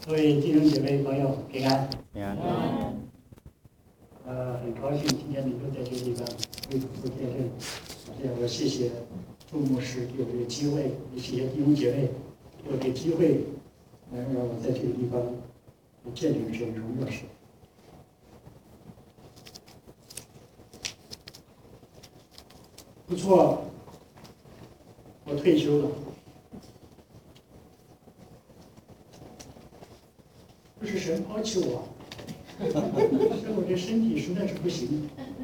各位弟兄姐妹朋友平安。 平安。 很高兴今天能够在这个地方为主做见证。我谢谢朱牧师给我这个机会，也谢谢弟兄姐妹给我这个机会，让我在这个地方见证神荣耀神。不错，我退休了。不是神抛弃我，是我这身体实在是不行。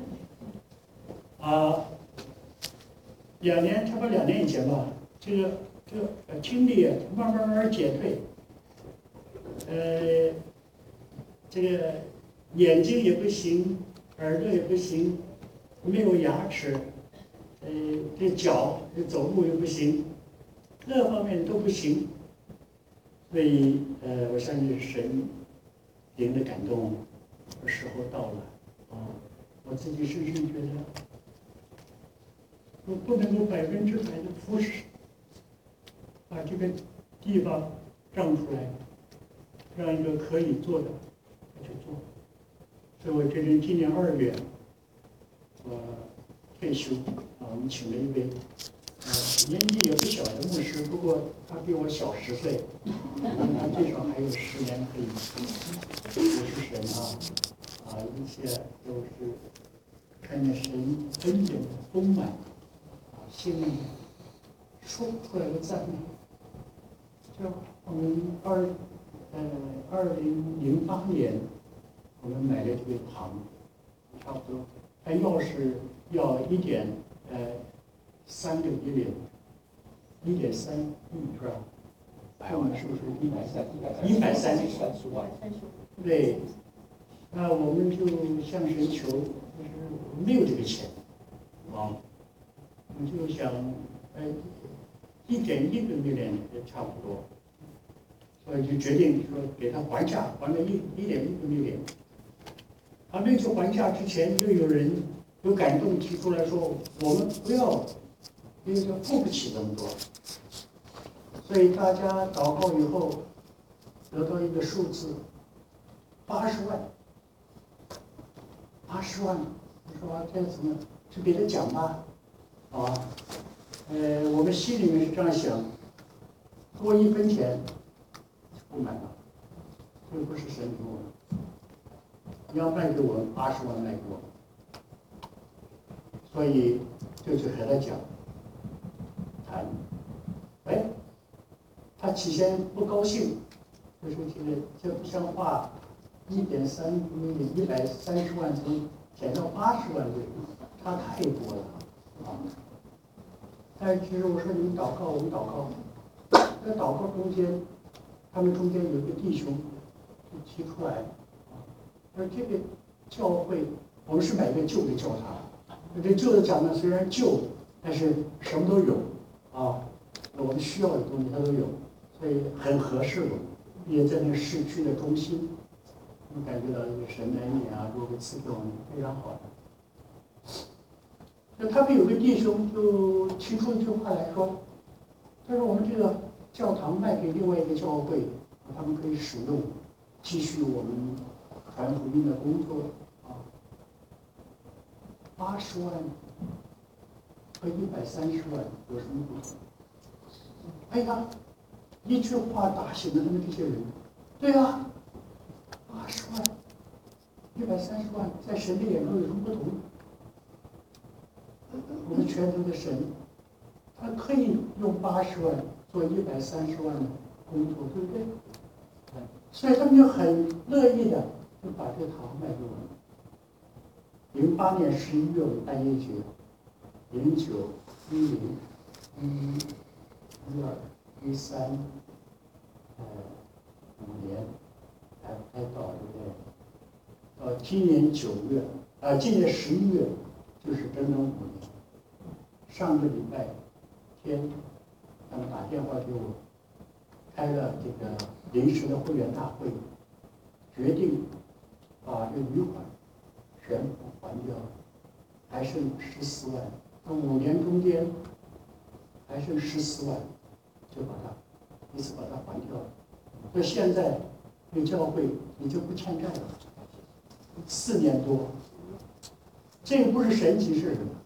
差不多2年以前吧，这个听力慢慢减退，这个眼睛也不行，耳朵也不行，没有牙齿，这脚走路也不行，各方面都不行。所以我相信神灵的感动，时候到了我自己深深觉得，我不能够100%的服侍，把这个地方让出来，让一个可以做的去做。所以我决定今年2月，我退休我们请了一位年纪也不小的牧师，不过他比我小10岁，他最少还有10年可以服侍神一切都是看见神恩典的丰满心里说不出来的赞美。就我们2008年，我们买了这个糖，差不多，他要1.3个1两，1.3亿是吧？我们是不是130万？对，那我们就向神求，就是没有这个钱，我们就想1.1个1两也差不多，所以就决定说给他还价，还了1.1个1两。没去还价之前，就有人有感动提出来说，我们不要，因为付不起这么多。所以大家祷告以后，得到一个数字，80万。80万，我说这怎么是给他讲吧？我们心里面是这样想，多1分钱不买了，这不是神给我的。你要卖给我80万卖给我，所以就去和他讲谈。他起先不高兴，就说这不像话，1.3亿130万从减到80万，差太多了但是其实我说你们祷告，我们祷告，在祷告中间，他们中间有一个弟兄就提出来，而这个教会，我们是买一个旧的教堂，这旧的教堂虽然旧，但是什么都有我们需要的东西它都有，所以很合适我们，也在那个市区的中心，我们感觉到一个神的恩典如果赐给我们非常好的。那他们有个弟兄就提出一句话来说，他说我们这个教堂卖给另外一个教会，他们可以使用，继续我们传福音的工作80万和130万有什么不同？一句话打醒了他们这些人。对80万、130万，在神的眼中有什么不同？我们全能的神，他可以用80万做130万的工作，对不对？所以他们就很乐意的就把这个堂卖给我们。08年11月我们办业节，09、10、11、12、13，5年才到对不对？到今年9月，今年11月，就是整整5年。上个礼拜天，他们打电话给我，开了这个临时的会员大会，决定把这余款全部还掉，还剩14万。那5年中间还剩14万，就一次把它还掉了。所以现在有教会，你就不欠债了。4年多，这个不是神奇是什么？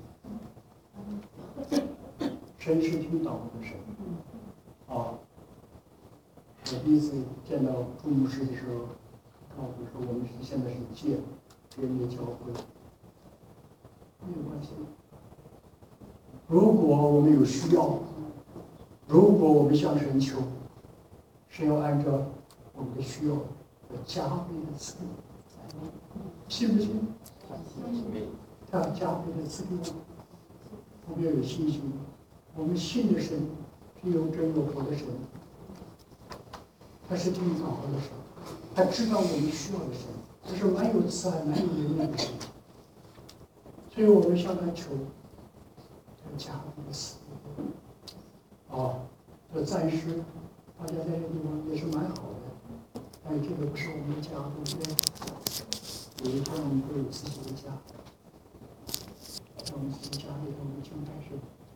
神是听祷告的神。啊，我第一次见到朱牧师的时候，告诉说我们现在是借人的教会，没有关系。如果我们有需要，如果我们向神求，是要按照我们的需要加倍的赐给，信不信？他加倍的赐给我们要有信心。我们信的神是有真有活的神，他是听祷告的神，他知道我们需要的神，他是蛮有慈爱、蛮有怜悯的神。所以我们向他求，要加倍的赐给。这暂时大家在这个地方也是蛮好的，但是这个不是我们的家，对不对？有一天我们会有自己的家，在我们自己家里头，我们将来是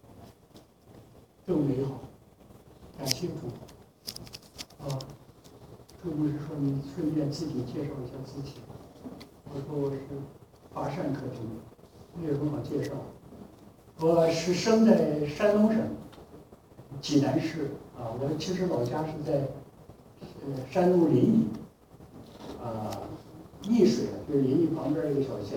更美好。感谢主。朱牧师说你顺便自己介绍一下自己。我说我是乏善可陈，没有什么好介绍。我是生在山东省济南市我其实老家是在山东临沂，沂水就是临沂旁边一个小县。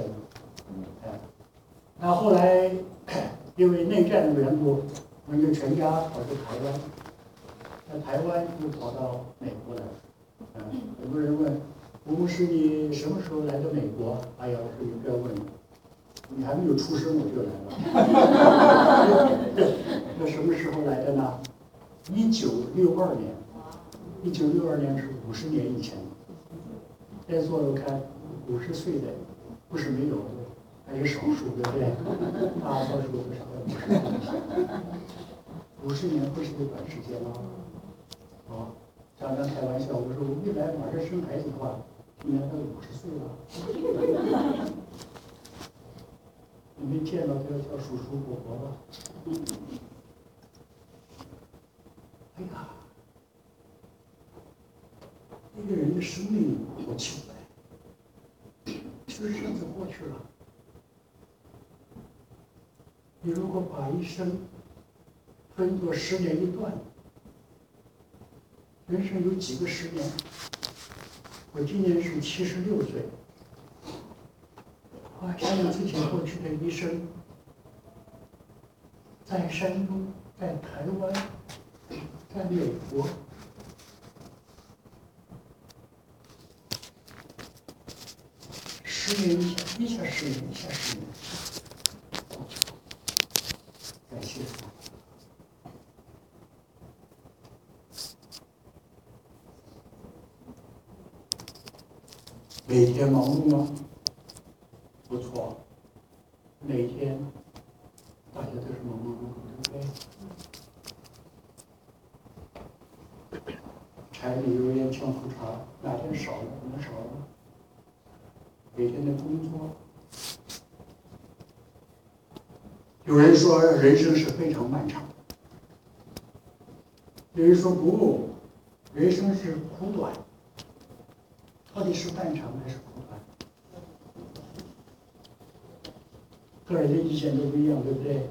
那后来因为内战的缘故，我们就全家跑去台湾，在台湾又跑到美国来。很多人问吴牧师你什么时候来的美国？哎呀，我说你不要问了，你还没有出生我就来了。那什么时候来的呢？1962年，1962年是50年以前。在座我看50岁的不是没有，还是少数，对不对？大多数都是50年不是一个短时间了。常常开玩笑，我说我未来马上生孩子的话，今年都50岁了。你没见到都要叫叔叔伯伯吧？哎呀，一个人的生命好奇怪，就是这样子过去了。你如果把一生分作10年一段，人生有几个10年？我今年是76岁。想想自己过去的一生，在山东，在台湾，在美国，10年一下10年，一下10年，感谢主。每天忙碌吗？不错，每天大家都是忙忙碌碌，对不对？柴米油盐酱醋茶，哪天少了？可能少了。每天的工作，有人说人生是非常漫长，有人说不，人生是苦短。到底是漫长还是苦短？个人的意见都不一样，对不对？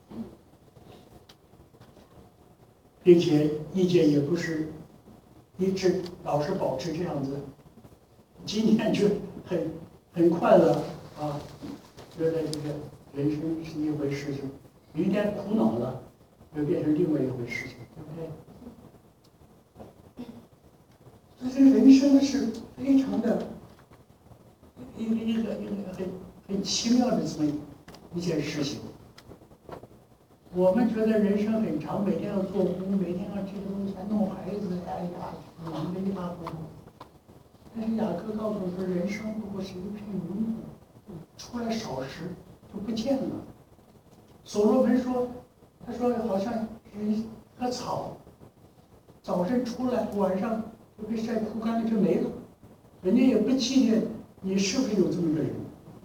并且意见也不是一致，老是保持这样子。今天就很快乐觉得这个人生是一回事情，明天苦恼了，又变成另外一回事情，对不对？所以这人生是非常的一个很奇妙的这么一件事情。我们觉得人生很长，每天要做工，每天要这个东西，还弄孩子，哎呀，忙得一塌糊涂。但是雅各告诉我说，人生不过是一片云雾，出来少时就不见了。所罗门说，他说好像是一棵草，早晨出来，晚上就被晒枯干了，就没了。人家也不纪念你是不是有这么一个人。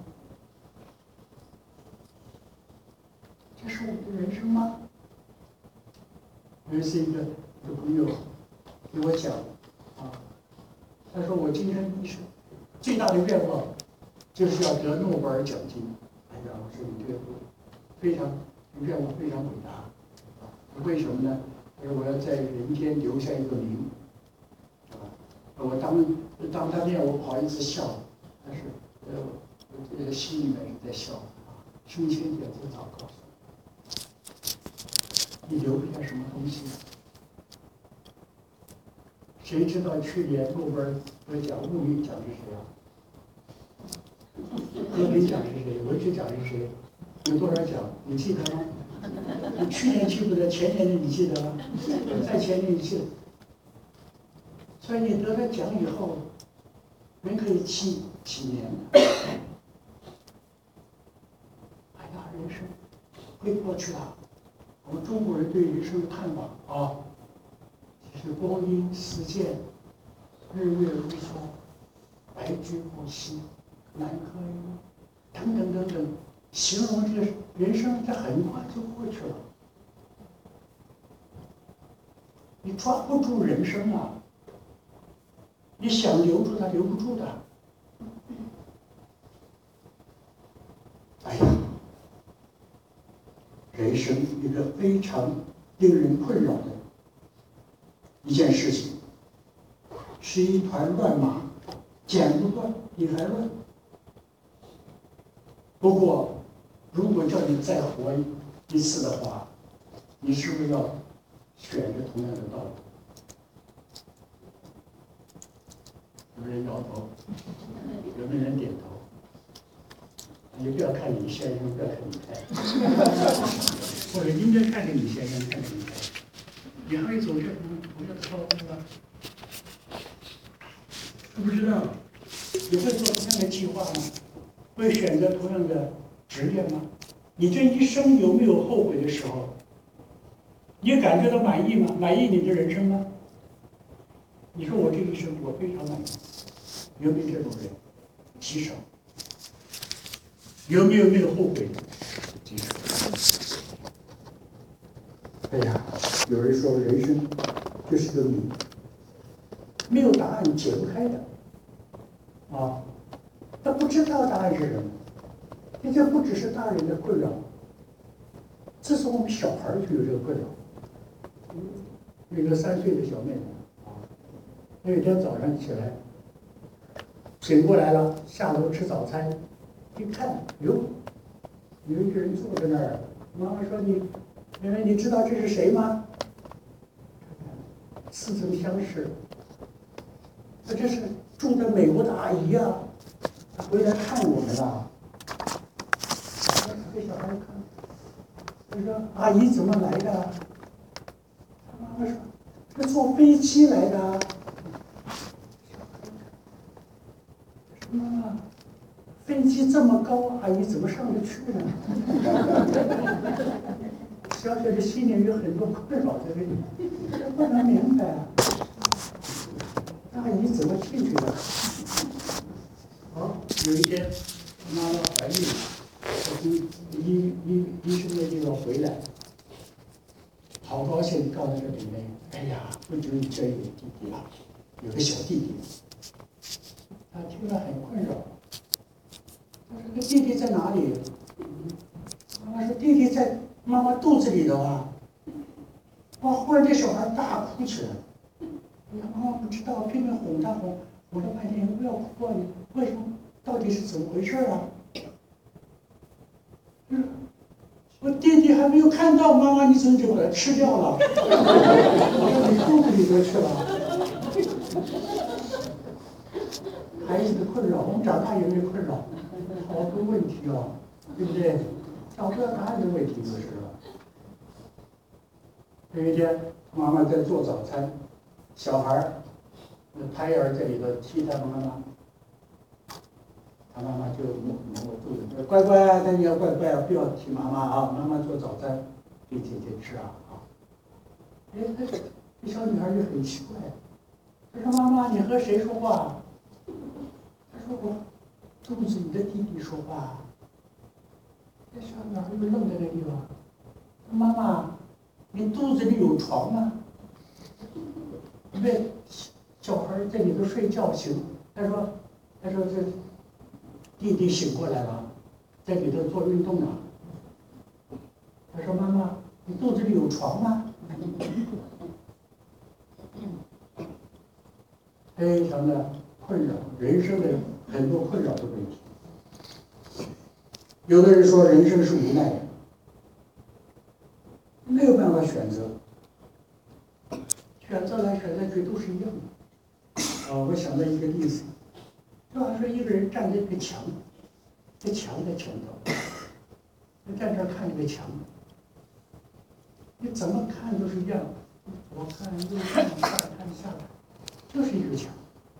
这是我们的人生吗？有一次一个朋友给我讲他说我今生一生最大的愿望就是要得诺贝尔奖金。哎呀，我说你这个非常愿望非常伟大。为什么呢？他说我要在人间留下一个名，是吧？我当他面我不好意思笑，但是我心里面也在笑啊。生前也是早告诉你留不下什么东西。谁知道去年诺贝尔得奖物理奖是谁啊？和平奖是谁？文学奖是谁？有多少奖？你记得吗？你去年记不得，前年的你记得吗？再前年你记得。所以你得了奖以后，人可以记几年。哎呀，人生会过去的。我们中国人对人生的看法啊，其实光阴似箭，日月如梭，白驹过隙，南柯一梦，等等等等，形容这个人生，这很快就过去了。你抓不住人生啊！你想留住它，留不住的。哎呀，人生一个非常令人困扰的一件事情，是一团乱麻，剪不断，理还乱。不过，如果叫你再活一次的话，你是不是要选择同样的道路？有人摇头，有没有人点头？你不要看李先生，不要看李太太，或者应该看着李先生，看着李太太。你还会走这条路吗？不知道，你会做同样的计划吗？会选择同样的职业吗？你这一生有没有后悔的时候？你感觉到满意吗？满意你的人生吗？你说我这一生我非常满意，有没有这种人？极少。有没有后悔的？极少。哎呀，有人说人生就是个谜，没有答案解不开的。啊，他不知道答案是什么。这不只是大人的困扰，自从我们小孩就有这个困扰。那个3岁的小妹妹啊，有一天早上起来，醒过来了，下楼吃早餐，一看，哟，有一个人坐在那儿。妈妈说：“妹妹，你知道这是谁吗？”似曾相识。这是住在美国的阿姨啊，她回来看我们了。给小孩看，他说：“阿姨怎么来的？”他妈妈说：“是坐飞机来的。”妈妈，飞机这么高，阿姨怎么上得去呢？小小的心里有很多困扰在这里，不能明白啊。阿姨怎么进去的？好，有一天妈妈怀孕了，从医生那地方回来，好高兴，告诉这妹妹：“哎呀，不久你这有弟弟了，有个小弟弟。”他听了很困扰。他说：“这弟弟在哪里？”妈妈说：“弟弟在妈妈肚子里的啊。”哇！忽然这小孩大哭起来。哎呀，妈妈不知道，拼命哄他，哄了半天，不要哭啊！你为什么？到底是怎么回事啊？我弟弟还没有看到妈妈，你怎么就把他吃掉了？我说你肚子里头去了。孩子的困扰，我们长大有没有困扰？好多问题哦，对不对？找不到答案的问题就是了。有一天，妈妈在做早餐，小孩胎儿在里头踢他妈妈，他妈妈就摸肚子，说：“乖乖，那你要乖乖啊，不要踢妈妈啊！妈妈做早餐给姐姐吃啊！”哎，这小女孩就很奇怪，她说：“妈妈，你和谁说话？”她说：“我肚子里的弟弟说话。”这小女孩就愣在那地方。妈妈，你肚子里有床吗？因为小孩在里头睡觉醒，他说这弟弟醒过来了，在里头做运动呢。他说妈妈，你肚子里有床吗？非常的困扰，人生的很多困扰的问题。有的人说人生是无奈的，没有办法选择，选择来选择去都是一样的。我想到一个例子，就好像说一个人站在一个墙，这墙在前头，你站这看这个墙，你怎么看都是一样的，左看右看，上看下看，就是一个墙。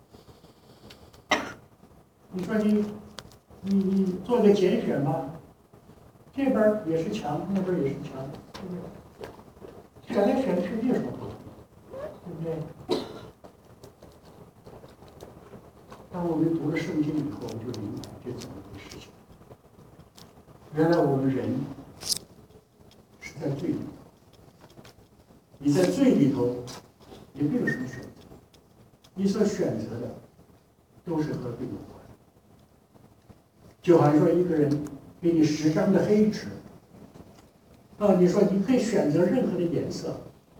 你说你做个拣选吧，这边也是墙，那边也是墙，对不对？选来选去有什么不同，对不对？当我们读了圣经以后，我就明白这怎么回事情。原来我们人是在罪里头，你在罪里头，你没有什么选择，你所选择的都是和罪有关。就好像说一个人给你10张的黑纸，你说你可以选择任何的颜色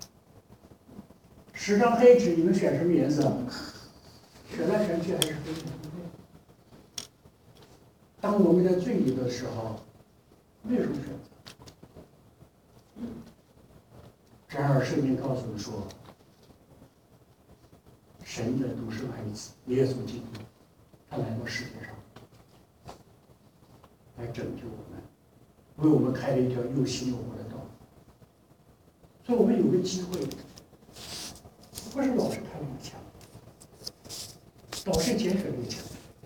，10张黑纸，你们选什么颜色？选来选去还是黑的，对不对？当我们在罪里的时候，没有什么选择。然而，圣经告诉我们说，神的独生爱子耶稣基督，他来到世界上，来拯救我们，为我们开了一条又新又活的道路。所以我们有个机会，不是老是看这个墙，老是拣选这个墙。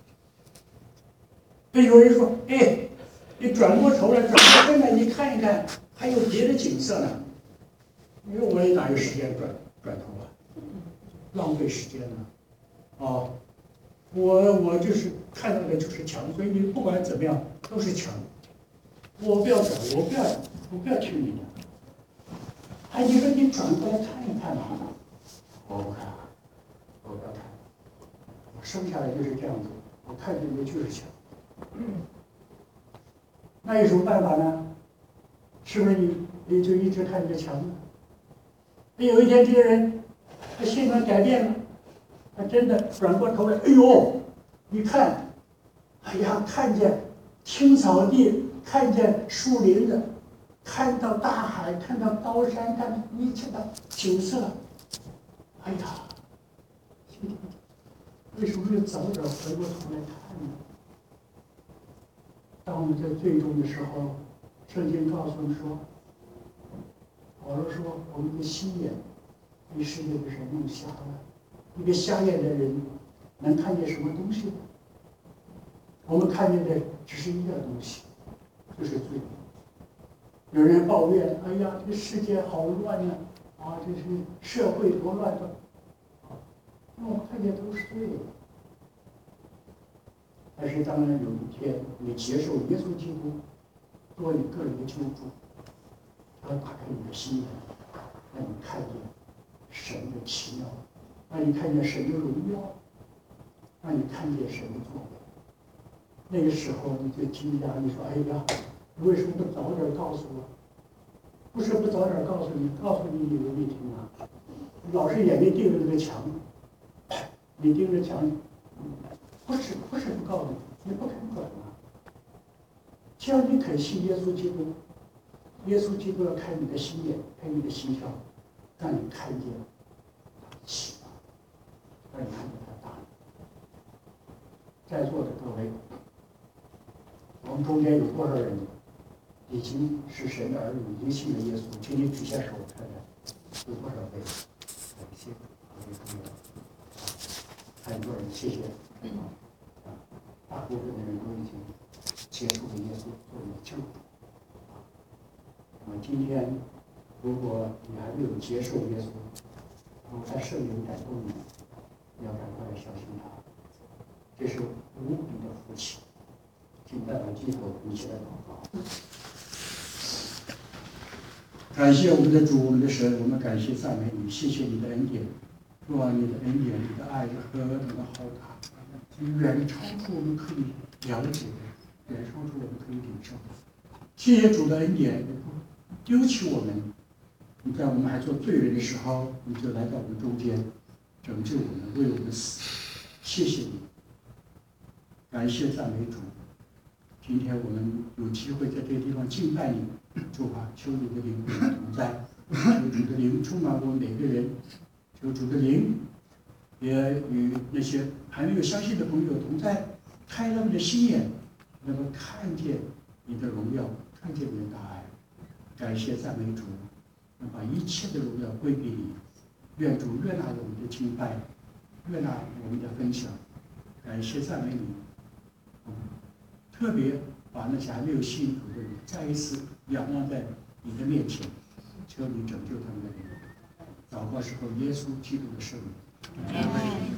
所以有人说：“哎，你转过头来，转过身来，你看一看，还有别的景色呢。”因为我也哪有时间转头啊，浪费时间呢？我就是看到的就是墙，所以你不管怎么样都是墙。我不要转，我不要听你的。哎，你说你转过来看一看嘛？我不看，我不要看。我生下来就是这样子，我看见的就是墙。那有什么办法呢？是不是你就一直看这个墙呢？有一天这个人他性格改变了，他真的转过头来，哎呦，你看，哎呀，看见青草地，看见树林子，看到大海，看到高山，看到一切的景色，哎呀，为什么没有早点回过头来看呢？当我们在最终的时候，圣经告诉我们说，保罗说我们的心眼被世界的人弄瞎了，一个瞎眼的人能看见什么东西呢？我们看见的只是一个东西，就是罪。有人抱怨：“哎呀，这个世界好乱呀！这是社会多乱的。”那我们看见都是罪的。但是当然有一天你接受耶稣基督做你个人的救主，他打开你的心眼，让你看见神的奇妙，让你看见神的荣耀，让你看见神的作为。那个时候你就惊讶，你说：“哎呀，你为什么不早点告诉我？不是不早点告诉你，告诉你你没听啊？老是眼睛盯着那个墙，你盯着墙，不是不告诉你，你不肯转啊。只要你肯信耶稣基督，耶稣基督要开你的心眼，开你的心窍，让你看见他的奇妙，让你看见他的大能。在座的各位，我们中间有多少人已经是神的儿女，已经信了耶稣？请你举下手看看，有多少位？感谢各位朋友，很多人，谢谢。大部分的人都已经接触了耶稣作为救主。那么今天，如果你还没有接受耶稣，如果他圣灵感动你，你要赶快来相信他，这是无比的福气。请大家低头一起来祷告。感谢我们的主，我们的神，我们感谢赞美你，谢谢你的恩典， 主啊，你的恩典、你的爱是何等的浩大，远超出我们可以了解的，远超出我们可以领受的。谢谢主的恩典，丢弃我们。你在我们还做罪人的时候，你就来到我们中间，拯救我们，为我们死。谢谢你，感谢赞美主。今天我们有机会在这个地方敬拜你，主啊，求你的灵与我们同在，求主的灵充满我们每个人，求主的灵也与那些还没有相信的朋友同在，开他们的心眼，能够看见你的荣耀，看见你的大爱。感谢赞美主，能把一切的荣耀归给你。愿主悦纳我们的敬拜，悦纳我们的分享。感谢赞美你。特别把那些还没有信主的人再一次仰望在你的面前，求你拯救他们的灵。祷告时候，耶稣基督的圣名。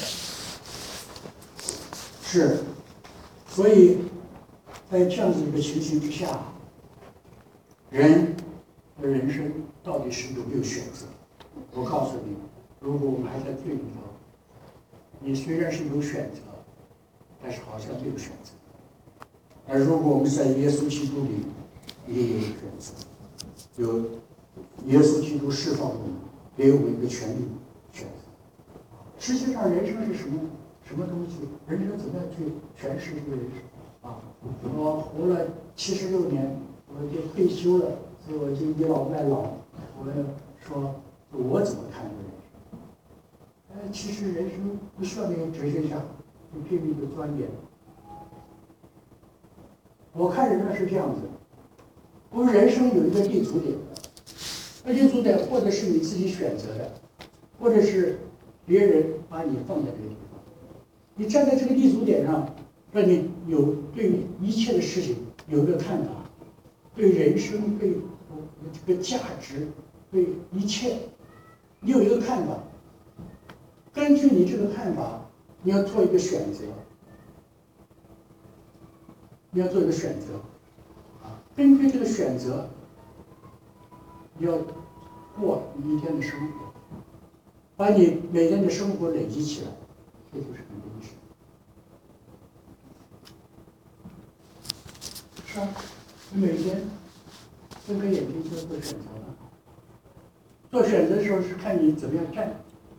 是，所以在这样子一个情形之下，人的人生到底是有没有选择？我告诉你，如果我们还在罪里头，你虽然是有选择，但是好像没有选择。而如果我们在耶稣基督里，也有选择，有耶稣基督释放我们，给我们一个权利选择。实际上，人生是什么东西？人生怎么样去诠释这个人生？我活了76年，我就退休了，所以我就倚老卖老。我说，我怎么看这个人生？其实人生不需要那个哲学家，你拼命的钻研。我看人生是这样子，我们人生有一个立足点，那立足点或者是你自己选择的，或者是别人把你放在这个地方。你站在这个立足点上，让你有对一切的事情有一个看法，对人生、对这个价值、对一切，你有一个看法。根据你这个看法，你要做一个选择。你要做一个选择，根据这个选择，你要过你一天的生活，把你每天的生活累积起来，这就是你的一生。是啊，你每天睁开眼睛就做选择了。做选择的时候是看你怎么样站，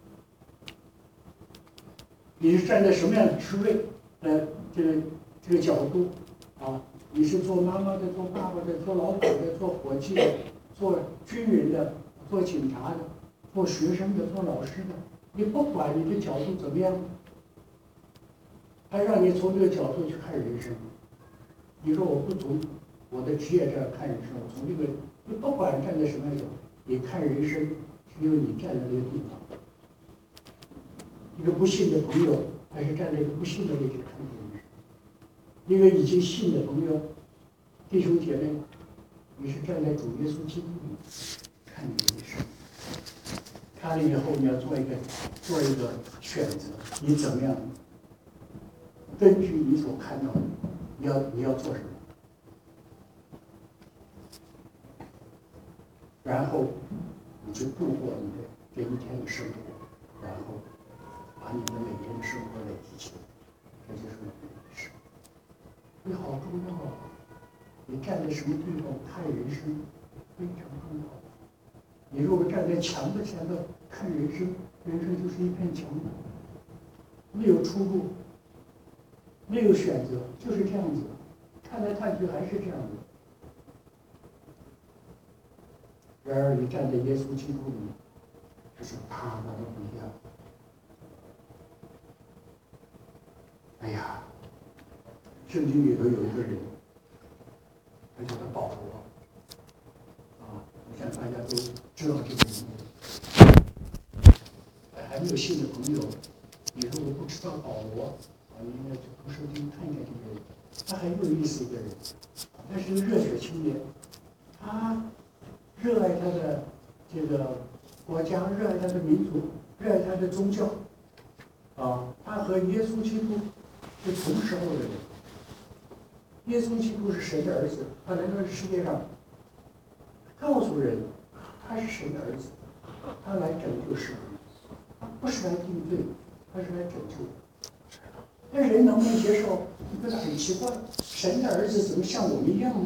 你是站在什么样的职位，这个角度。你是做妈妈的，做爸爸的，做老板的，做伙计的，做军人的，做警察的，做学生的，做老师的，你不管你的角度怎么样，他让你从这个角度去看人生。你说我不从我的职业这儿看人生，我从这个，你不管站在什么角度，你看人生，是因为你站在那个地方。一个不信的朋友，还是站在一个不信的位置看人生。一个已经信的朋友，弟兄姐妹，你是站在主耶稣基督里看你的一生，看了以后你要做一个选择，你怎么样？根据你所看到的，你要做什么？然后你就度过你的这一天的生活，然后把你的每天的生活累积起来，这就是我们的一生。这好重要啊！你站在什么地方看人生非常重要。你如果站在墙的前头看人生，人生就是一片墙，没有出路，没有选择，就是这样子。看来看去还是这样子。然而你站在耶稣基督里，就是啪啪的不一样。哎呀！圣经里头有一个人，他叫他保罗，我想大家都知道这个人。还没有信的朋友，你如果不知道保罗，你应该去读圣经看一看这个人。他很有意思一个人，他是一个热血青年，他热爱他的这个国家，热爱他的民族，热爱他的宗教。他和耶稣基督是同时候的人。耶稣基督是神的儿子，他来到世界上，告诉人他是神的儿子，他来拯救世人。 不是来定罪，他是来拯救。那人能不能接受？你觉得很奇怪，神的儿子怎么像我们一样呢？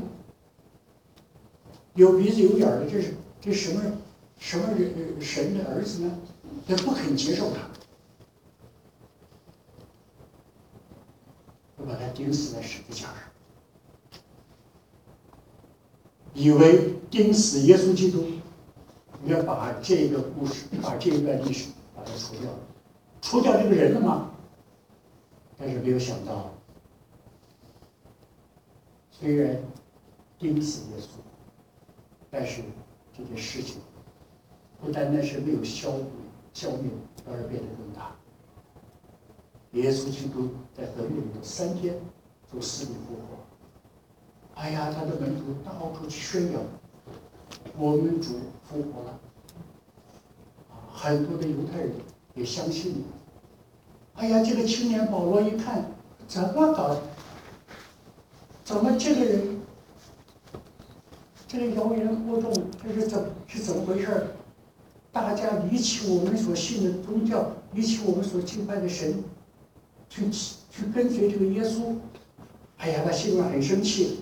有鼻子有眼的，这什么人神的儿子呢？他不肯接受他，就把他钉死在十字架上，以为钉死耶稣基督，你要把这个故事，把这一段历史把它除掉，除掉这个人了吗？但是没有想到，虽然钉死耶稣，但是这件事情不单单是没有消灭，而变得更大。耶稣基督在坟墓里头3天从死里复活。哎呀，他的门徒到处去宣扬，我们主复活了。很多的犹太人也相信了。哎呀，这个青年保罗一看，怎么搞？怎么这个人，这个谣言惑众，这是怎么回事？大家离弃我们所信的宗教，离弃我们所敬拜的神，去跟随这个耶稣。哎呀，他心里很生气。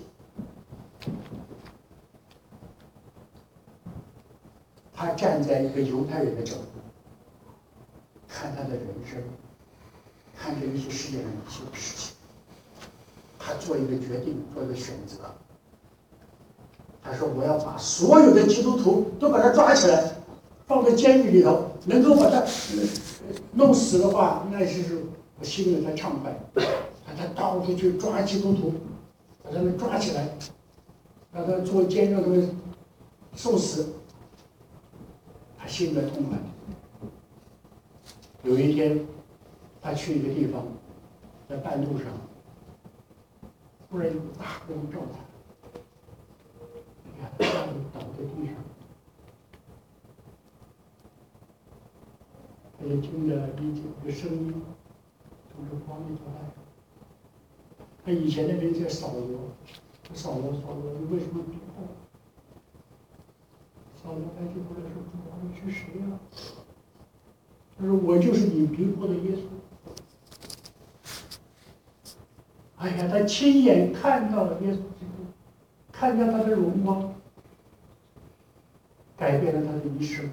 他站在一个犹太人的角度，看他的人生，看这一些世界上一些事情，他做一个决定，做一个选择。他说：“我要把所有的基督徒都把他抓起来，放在监狱里头，能够把他弄死的话，那是我心里才畅快。他到处去抓基督徒，把他们抓起来，让他做监狱，让他们受死。他心里痛快。有一天，他去一个地方，在半路上，突然有大光照他，哎呀，他倒在地上，他就听着一个声音从这光里头来。他以前的人在扫罗，扫罗，你为什么逼迫？扫罗抬起头来说：“主啊，你是谁呀？”他说：“我就是你逼迫的耶稣。”哎呀，他亲眼看到了耶稣基督，看见他的荣光，改变了他的一生。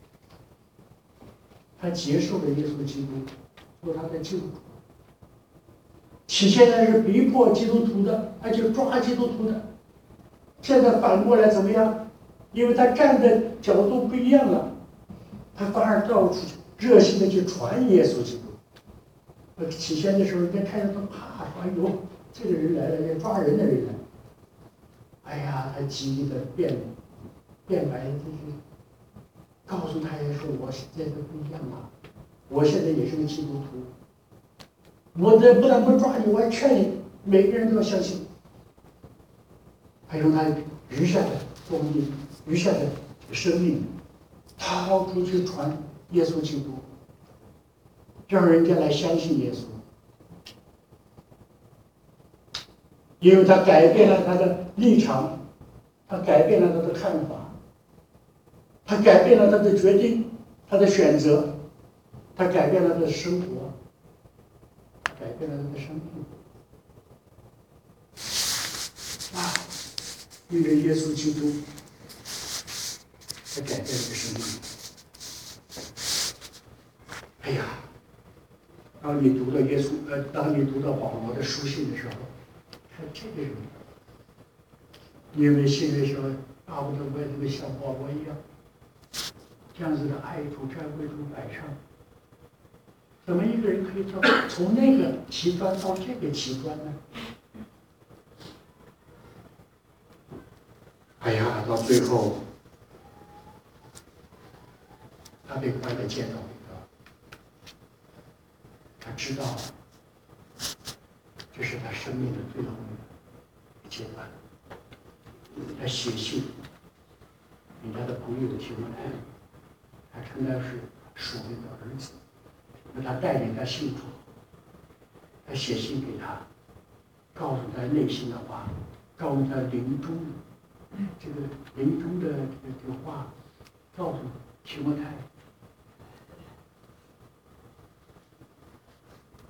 他接受了耶稣基督做他的救主。起现在是逼迫基督徒的，而且抓基督徒的。现在反过来怎么样？因为他站的角度不一样了，他反而到处热心的去传耶稣基督。起先的时候，人家看见他怕说：“哎呦，这个人来了，要抓人的人来。”哎呀，他极力的辩白，就是告诉他也说：“我现在不一样了，我现在也是个基督徒。我不但不抓你，我还劝你，每个人都要相信。”还用他余下的光阴、余下的生命，到处去传耶稣基督，让人家来相信耶稣。因为他改变了他的立场，他改变了他的看法，他改变了他的决定，他的选择，他改变了他的生活，改变了他的生命。因为耶稣基督，他改变了生命。哎呀，当你读到当你读到保罗的书信的时候，看这个人，因为信的时候，巴不得我也能像保罗一样，这样子的爱主、瞻贵主、摆上。怎么一个人可以从那个极端到这个极端呢？哎呀，到最后，他被关在监牢里头，他知道这是他生命的最后一阶段。他写信给他的朋友提摩太，他称他是属灵的儿子，让他带领他信主。他写信给他，告诉他内心的话，告诉他临终这个话，告诉提摩太，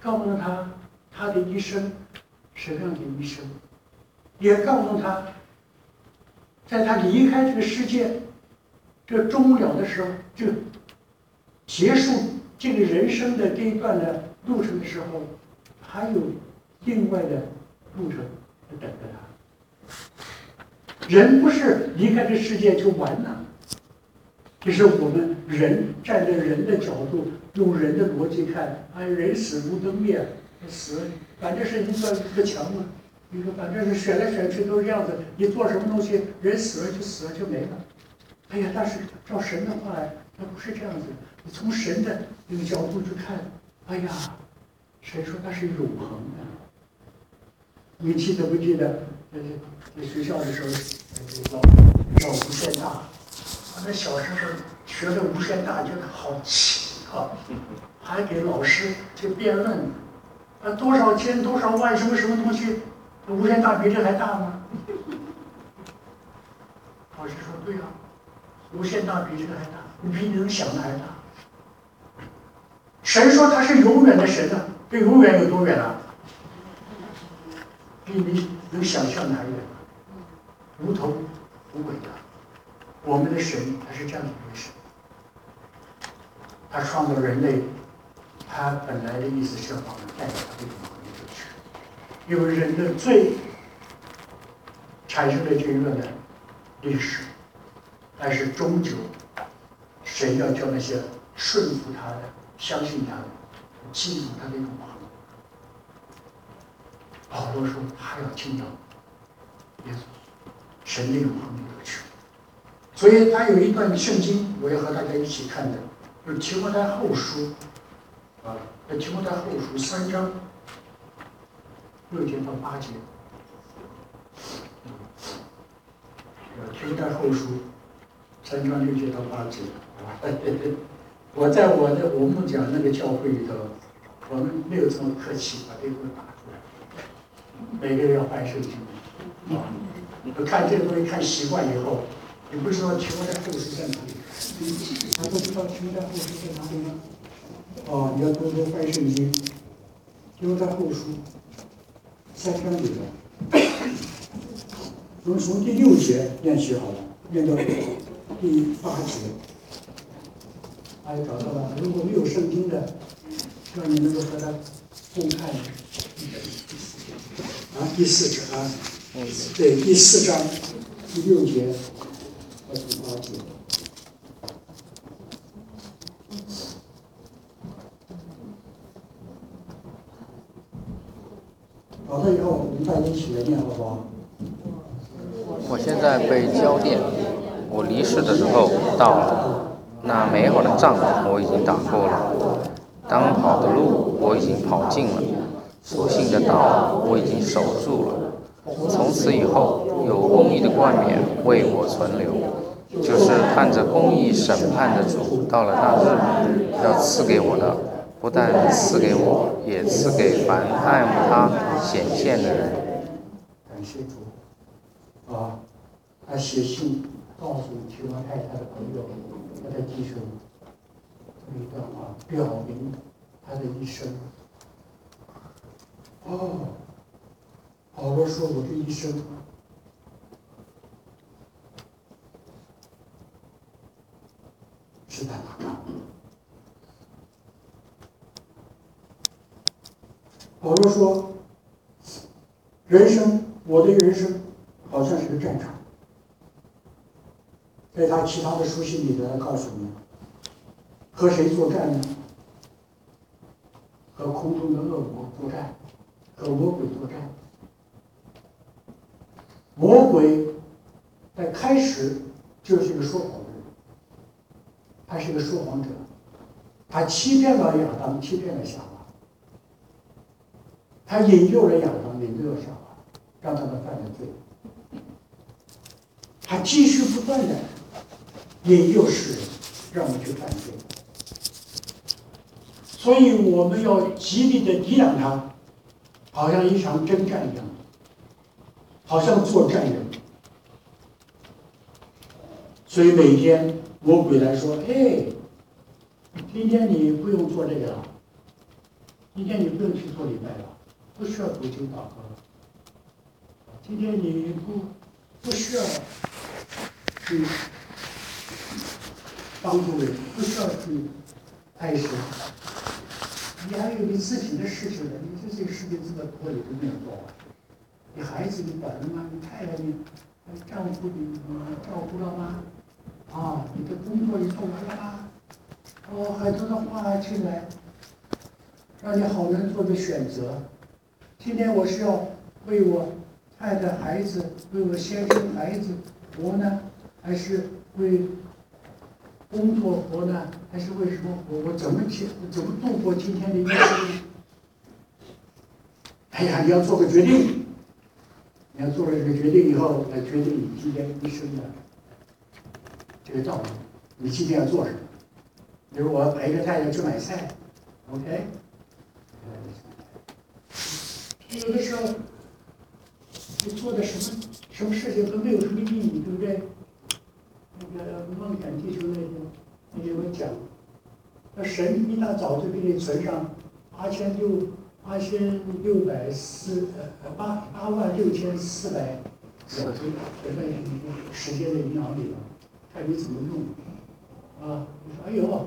告诉他的一生什么样的一生，也告诉他，在他离开这个世界，这终了的时候，就结束这个人生的这一段的路程的时候，还有另外的路程在等着他。人不是离开这世界就完了，这是我们人站在人的角度，用人的逻辑看，哎，人死如灯灭，死反正是一个墙嘛，一个反正是选来选去都是这样子，你做什么东西，人死了就死了就没了。哎呀，但是照神的话，它不是这样子。你从神的那个角度去看，哎呀，神说它是永恒的。你记得不记得？在学校的时候，老无限大，那小时候学的无限大，觉得好气啊，还给老师去辩论，多少千多少万什么什么东西，无限大比这还大吗？老师说对啊，无限大比这个还大，你比你能想的还大。神说他是永远的神啊，这永远有多远啊？比你能想象的还远，无头无尾的。我们的神他是这样的一位神，他创造人类，他本来的意思是要把我们带到他的永恒里去，因为人的罪产生了这一段的历史，但是终究神要叫那些顺服他的、相信他的、记住他的永恒。保罗说他要进到耶稣神的永恒里头去，所以他有一段圣经，我要和大家一起看的，就是提摩太后书提摩太后书3章6节到8节。提摩太后书3章6节到8节。我在我们讲那个教会里头，我们没有这么客气，把这个打出来。每个人要翻圣经啊！你看这个东西看习惯以后，你不知道提摩太后书在哪里？还不知道提摩太后书在哪里吗？哦，你要多多翻圣经。提摩太后书3章里头，我们从第6节念起好了，念到第8节。大家找到了？如果没有圣经的，希望你能够和他共看第4节啊，对，第4章第6节到第8节。找到以后，我们大家一起来念，好不好？ 我现在被交电，我离世的时候到了，那美好的仗我已经打过了，当跑的路我已经跑尽了，所信的道我已经守住了。从此以后，有公义的冠冕为我存留，就是看着公义审判的主到了那日要赐给我的，不但赐给我，也赐给凡爱慕他显现的人。 感谢主啊！他写信告诉提摩太他的朋友、他的弟兄，这一段话表明他的一生。保罗说：“我这一生是在哪干？”保罗说：“我的人生好像是个战场。”在他其他的书信里头，他告诉你，和谁作战呢？和空中的恶魔作战，和魔鬼作战。魔鬼在开始就是一个说谎的人，他是一个说谎者，他欺骗了亚当，欺骗了夏娃，他引诱了亚当，引诱了夏娃，让他们犯了罪。他继续不断的引诱世人，让我们去犯罪。所以我们要极力的抵挡他，好像一场征战一样，好像作战人。所以每天魔鬼来说：“哎，今天你不用做这个了， 今天你不用去做礼拜了，不需要读经祷告了。今天你不需要去帮助人，不需要去爱神，你还有你自己的事情呢，你这个事情自个脱离都没有做完。你孩子你管了吗？你太太你丈夫你照顾了吗？啊，你的工作你做完了吗？哦，很多的话进来，让你好难做个选择。今天我是要为我太太孩子，为我先生孩子活呢，还是为工作活呢，还是为什么活？我怎么度过今天的一生？哎呀，你要做个决定，你要做了这个决定以后，来决定你今天一生的这个道路，你今天要做什么？比如我要陪着太太去买菜 ，OK？ 有的时候你做的什么事情都没有什么意义，对不对？那个梦想弟兄那给我讲，那神一大早就给你存上8,648万6400秒钟，存在你时间的银行里了，看你怎么用。啊，你说哎呦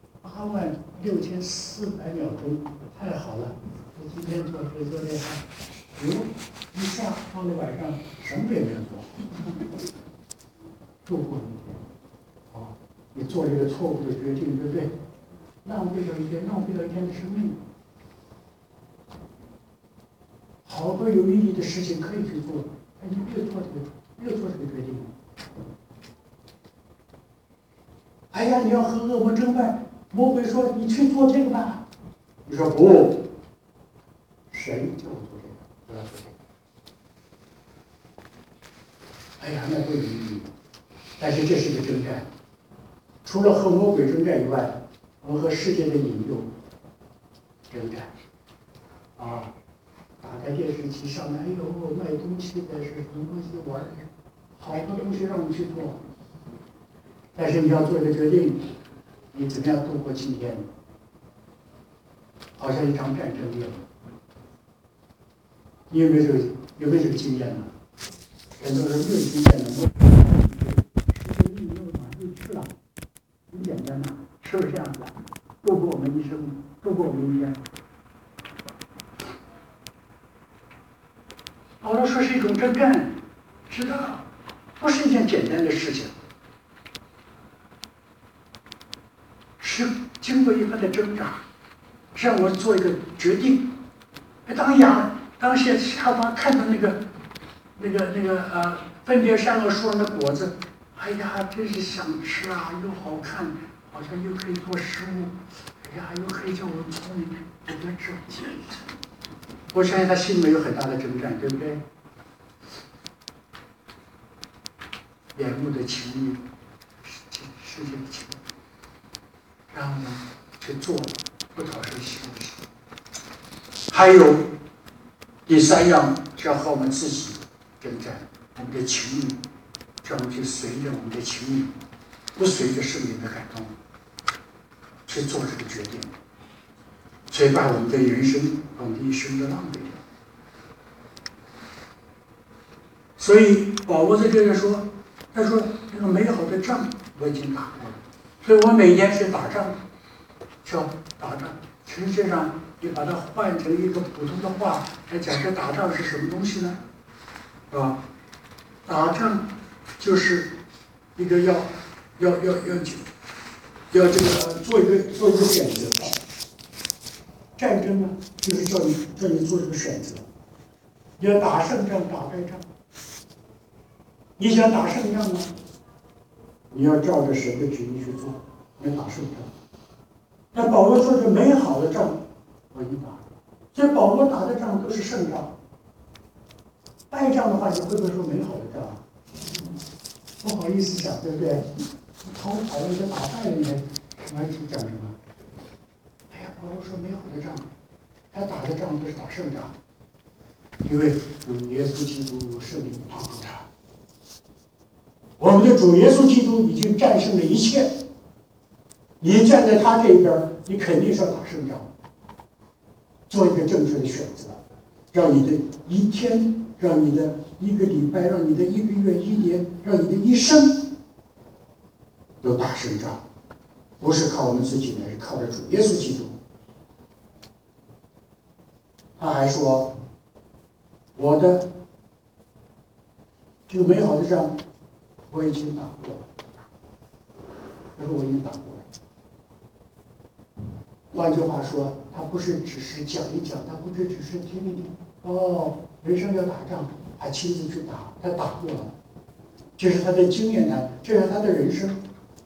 ，86400秒钟，太好了！我今天做这个，一下到了晚上什么也没有做，度过一天。啊，你做这个错误的决定，对不对？浪费了一天的生命。好多有意义的事情可以去做，但你没有做这个决定。哎呀，你要和恶魔争战，魔鬼说你去做这个吧，你说不，神叫我做这个，不要做这个。哎呀，那多有意义！但是这是个征战，除了和魔鬼征战以外，我们和世界的引诱征战。啊，打开电视机上面，哎呦，卖东西的是什么东西玩的，好多东西让你去做。但是你要做一个决定，你怎么样度过今天？好像一场战争一样。你有没有这个经验呢？很多人没有经验的，世界运用嘛就去了，很简单呐，是不是这样子？度过我们一生，度过我们一天。保罗说是一种征战，知道，不是一件简单的事情。是经过一番的挣扎，让我做一个决定。当下方看到那个分别善恶树上的果子，哎呀，真是想吃啊，又好看，好像又可以做食物，哎呀，又可以叫我聪明，有点智慧。我相信他心里面有很大的征战，对不对？眼目的情欲，世界的情欲。让我们去做不讨神喜悦的事。还有第3样是要和我们自己征战，我们的情欲，让我们去随着我们的情欲，不随着圣灵的感动，去做这个决定，所以把我们的人生、我们的一生都浪费掉。所以保罗在这里说，他说这个美好的仗我已经打过了。所以我每天是打仗，叫打仗。实际上，你把它换成一个普通的话来讲，这打仗是什么东西呢？是吧？打仗就是一个要这个做一个选择。战争呢，就是叫你做这个选择。你要打胜仗，打败仗。你想打胜仗吗？你要照着神的旨意去做，你要打胜仗。那保罗说是美好的仗，我已经打了。所以保罗打的仗都是胜仗。败仗的话，你会不会说美好的仗？不好意思讲，对不对？逃跑了，你打败了，你还去讲什么？哎呀，保罗说美好的仗，他打的仗都是打胜仗，因为有耶稣基督有圣灵帮助他。我们的主耶稣基督已经战胜了一切，你站在他这边，你肯定是要打胜仗。 做一个正确的选择，让你的一天，让你的一个礼拜，让你的一个月、一年，让你的一生有大生长，不是靠我们自己，乃是靠着主耶稣基督。他还说，我的这个美好的仗我已经打过了，他说我已经打过了。换句话说，他不是只是讲一讲，他不是只是听一听。哦，人生要打仗，他亲自去打，他打过了，这是他的经验谈，这是他的人生。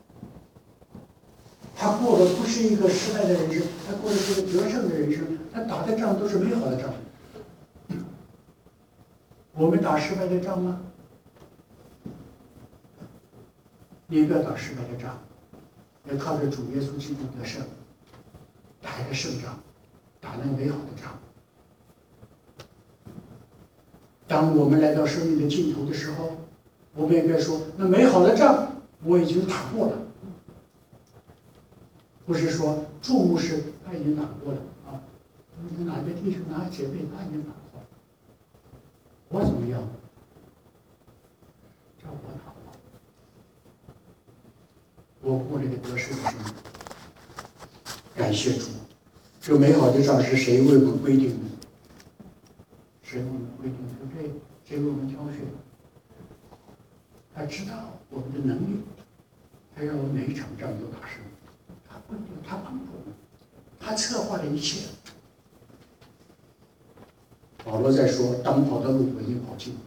他过的不是一个失败的人生，他过的是一个得胜的人生。他打的仗都是美好的仗。我们打失败的仗吗？你不要打失败的仗，要靠着主耶稣基督得胜，打一个胜仗，打那个美好的仗。当我们来到生命的尽头的时候，我们也该说，那美好的仗我已经打过了。不是说注目是他已经打过了啊，哪个弟兄哪个姐妹他已经打过了，我怎么样？这我打过，我过这个得胜的生命。感谢主，这美好的仗是谁为我们规定的？谁为我们规定的？对不对？谁为我们挑选？他知道我们的能力，他让我们每一场仗都打胜。他帮助我们，他策划了一切。保罗在说：“当跑的路我已经跑尽了。”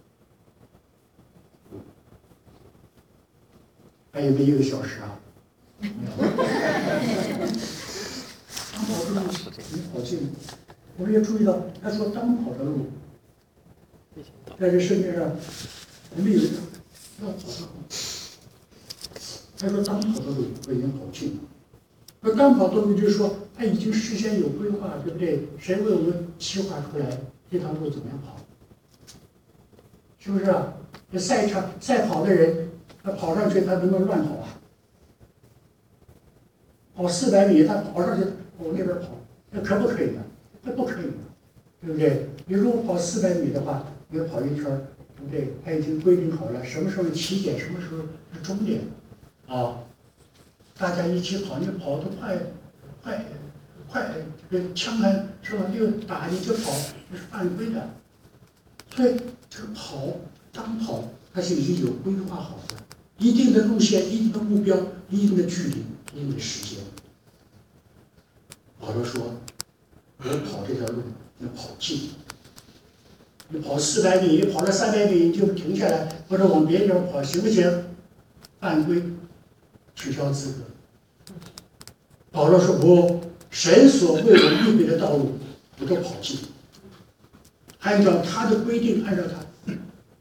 还有没有1个小时啊？没有。当跑的路已经跑尽了。我们也注意到，他说当跑的路，在这世界上，我们有一个要跑的路。他说当跑的路我已经跑尽了。那当跑的路就是说，他已经事先有规划，对不对？谁为我们计划出来这条路怎么样跑？是不是啊？这赛跑的人，他跑上去他能不能乱跑啊？跑400米，他跑上去往那边跑，那可不可以啊？那不可以啊，对不对？你如果跑400米的话，你要跑一圈，对不对？他已经规定好了，什么时候起点，什么时候是终点，啊。大家一起跑，你跑得快，这个枪还是吧？又打你就跑，这是犯规的。所以这个当跑，它是已经有规划好的，一定的路线、一定的目标、一定的距离、一定的时间。保罗说：“我跑这条路要跑近，你跑400米，你跑了300米，你就停下来，或者往别地方跑，行不行？犯规，取消资格。”保罗说：“我神所为我预备的道路，我都跑尽，按照他的规定，按照他。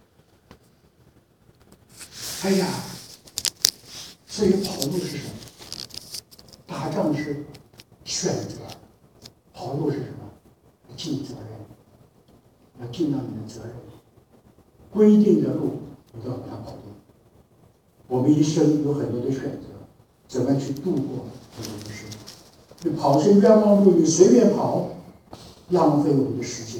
哎呀，至于跑路是什么？打仗是选择，跑路是什么？尽责任，要尽到你的责任。规定的路，你都要把它跑定。我们一生有很多的选择，怎么去度过？”不是，你跑是冤枉路，你随便跑，浪费我们的时间。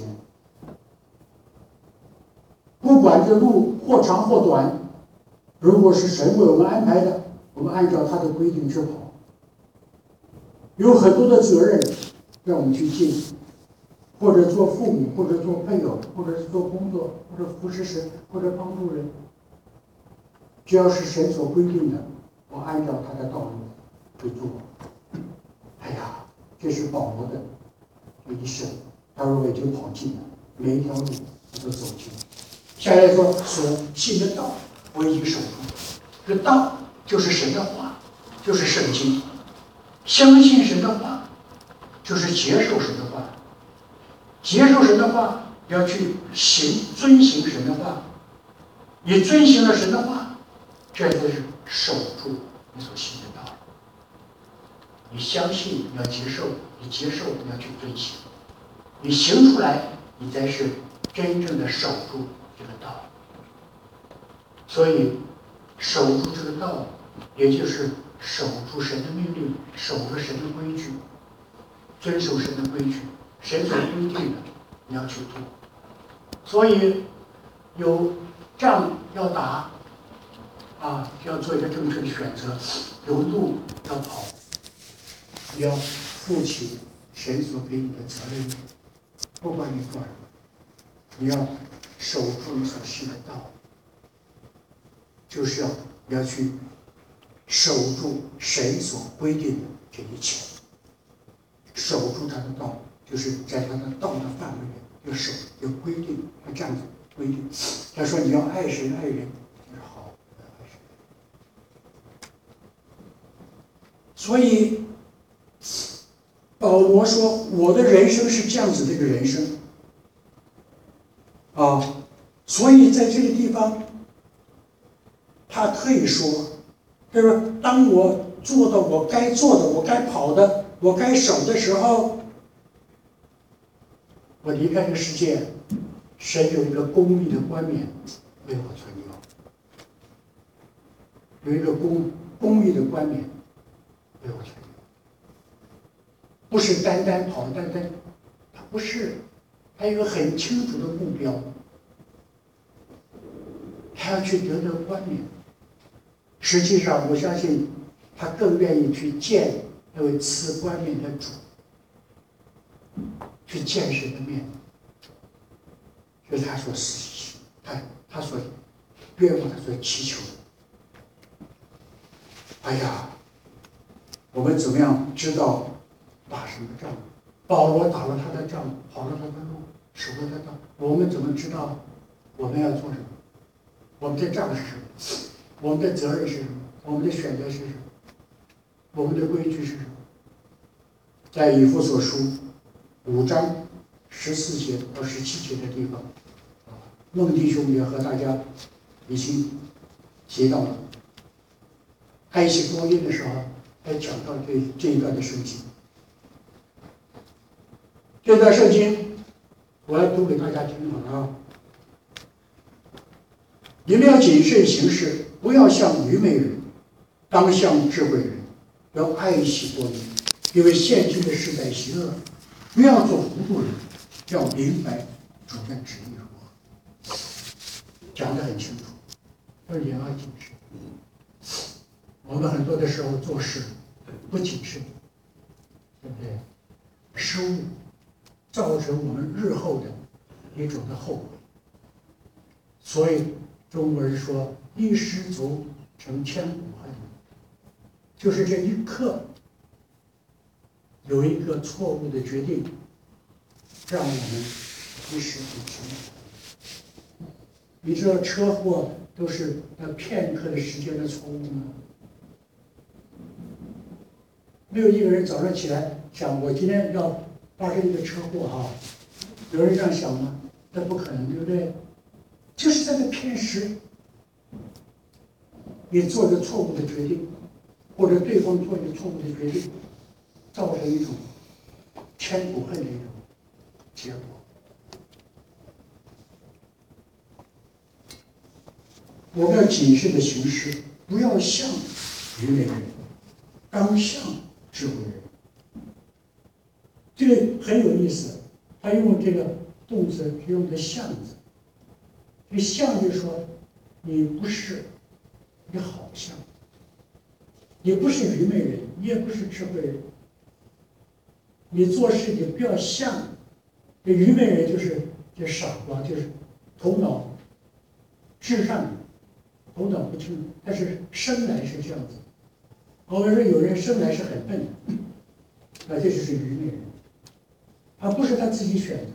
不管这路或长或短，如果是神为我们安排的，我们按照他的规定去跑。有很多的责任让我们去尽，或者做父母，或者做配偶，或者是做工作，或者服侍神，或者帮助人。只要是神所规定的，我按照他的道路去做。哎呀，这是保罗的一生，他说我已经跑尽了，每一条路我都走尽了。下来说所信的道，我已经守住。这道就是神的话，就是圣经。相信神的话，就是接受神的话。接受神的话，要去遵行神的话。你遵行了神的话，这才是守住你所信的道。你相信，你要接受；你接受，你要去遵行。你行出来，你才是真正的守住这个道。所以，守住这个道，也就是守住神的命令，守住神的规矩，遵守神的规矩， 神所规定的你要去做。所以有仗要打，要做一个正确的选择，有路要跑，你要负起神所给你的责任。不管你做什么，你要守住你所信的道，就是你要去守住神所规定的这一切，守住他的道，就是在他的道的范围内要守，要规定，要这样子规定。他说你要爱神爱人，就是好，爱神。所以保罗说，我的人生是这样子的一个人生所以在这个地方，他可以说，他说，当我做到我该做的，我该跑的，我该守的时候，我离开这个世界，神有一个公义的冠冕为我存留，有一个公义的冠冕为我存留，不是单单跑，他不是，他有一个很清楚的目标，他要去得这个冠冕。实际上，我相信他更愿意去见那位赐冠冕的主，去见神的面，这是他所他所愿望，他所祈求的。哎呀，我们怎么样知道打什么仗？保罗打了他的仗，跑了他的路，守了他的道。我们怎么知道我们要做什么？我们的仗是什么？我们的责任是什么？我们的选择是什么？我们的规矩是什么？在以弗所书5章14节到17节的地方，孟弟兄也和大家已经提到了。开启播音的时候，还讲到这一段的圣经。这段圣经我要读给大家听啊！你们要谨慎行事，不要像愚昧人，当像智慧人，要爱惜播音，因为现今的世代邪恶，不要做糊涂人，要明白主的旨意如何。讲得很清楚，要言而谨慎。我们很多的时候做事不谨慎，对不对？失误，造成我们日后的一种的后悔。所以中国人说“一失足成千古恨”，就是这一刻有一个错误的决定，让我们一失足成。你知道车祸都是那片刻的时间的错误吗？没有一个人早上起来想我今天要发生一个车祸有人这样想吗？那不可能，对不对？就是在那片时，你做一个错误的决定，或者对方做一个错误的决定，造成一种千古恨的一种结果。我们要谨慎的行事，不要像愚昧人，当像智慧人。这个很有意思，他用这个动词是用的像字。这像就是说，你不是，你好像，你不是愚昧人，你也不是智慧人。你做事你不要像，这愚昧人就是这傻瓜，就是头脑至上，头脑不清，但是生来是这样子。我们说有人生来是很笨的，那这就是愚昧人，他不是他自己选择，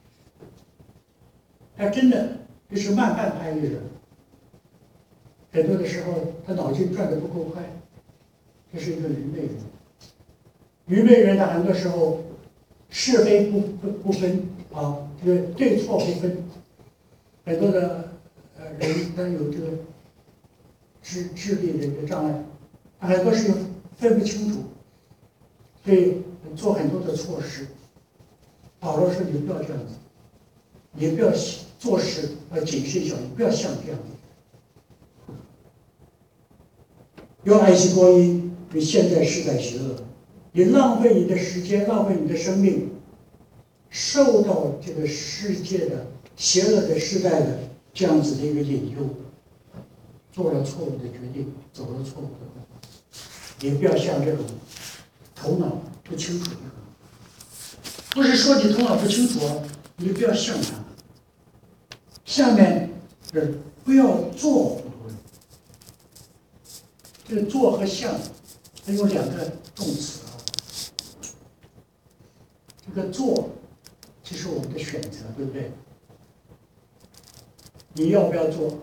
他真的就是慢半拍的人。很多的时候他脑筋转得不够快，这是一个愚昧人。愚昧人他很多时候是非不分这个对错不分，很多的人他有这个智力的一个障碍，他很多事情分不清楚，所以做很多的错事。保罗说你不要这样子，你不要做事要谨慎小心，不要像这样子。要爱惜光阴，你现在世代邪恶，你浪费你的时间，浪费你的生命， 受到这个世界的邪恶的时代的这样子的一个引诱，做了错误的决定，走了错误的路。你不要像这种头脑不清楚的人，不是说你头脑不清楚，你不要像他们。下面是不要做糊涂人。这个做和像，它有两个动词啊。这个做，其实我们的选择，对不对？你要不要做？